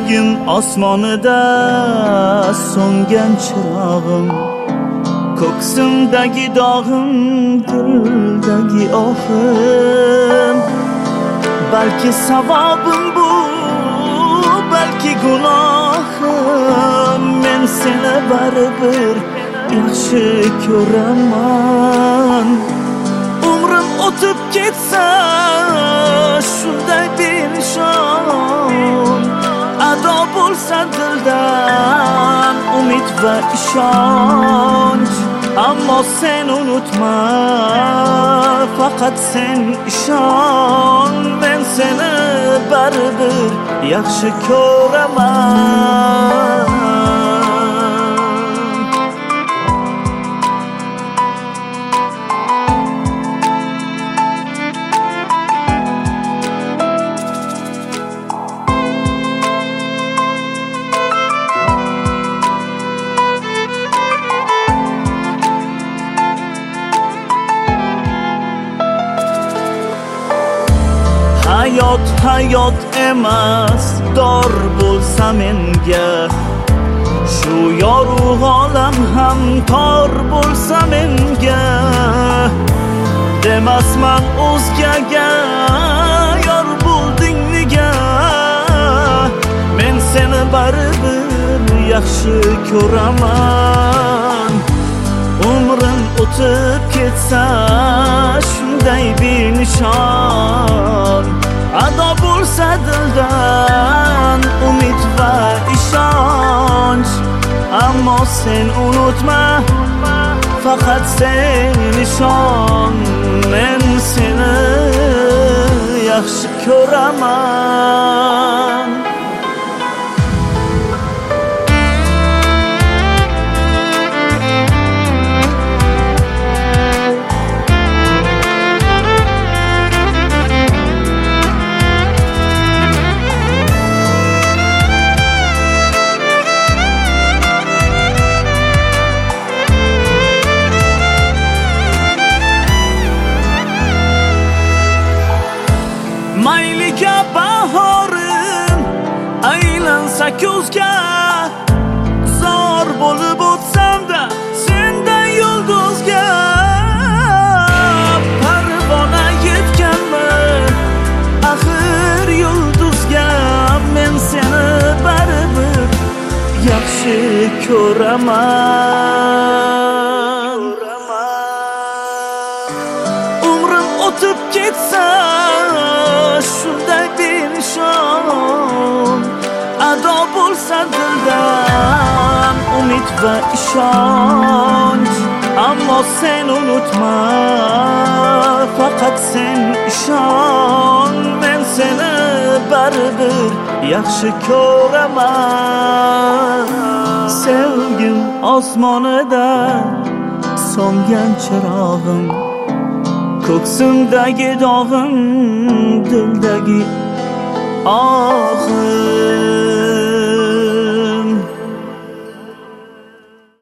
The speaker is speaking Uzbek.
Sevgim osmonida so'ngan chirog'im, ko'ksimdagi dog'im, dildagi ohim. Balki savobim bu, balki gunohim. Men seni baribir yaxshi ko'raman. Umrim o'tib ketsa shunday benishon, ado bo'lsa dildan umid va ishonch. Ammo sen unutma, faqat sen ishon. Men seni baribir yaxshi ko'raman. Hayot emas, dor bo'lsa menga, shu yorug' olam ham tor bo'lsa menga. Demasman o'zgaga, yor bo'lding nega? Men seni baribir yaxshi ko'raman. Umrim o'tib ketsa shunday benishon, ado bo'lsa dildan umid va ishonch. Ammo sen unutma, faqat sen ishon. Men seni yaxshi ko'raman. Mayliga bahorim aylansa ko'zga, zor bo'lib o'tsam-da sendan yulduzga. Parvona yetganmi axir yulduzga? Men seni baribir yaxshi ko'raman. Umrim o'tib ketsa shunday benishon, ado bo'lsa dildan umid va ishonch. Ammo sen unutma, faqat sen ishon. Men seni baribir yaxshi ko'raman. Sevgim osmonida so'ngan chirog'im, ko'ksimdagi dog'im, dildagi ohim.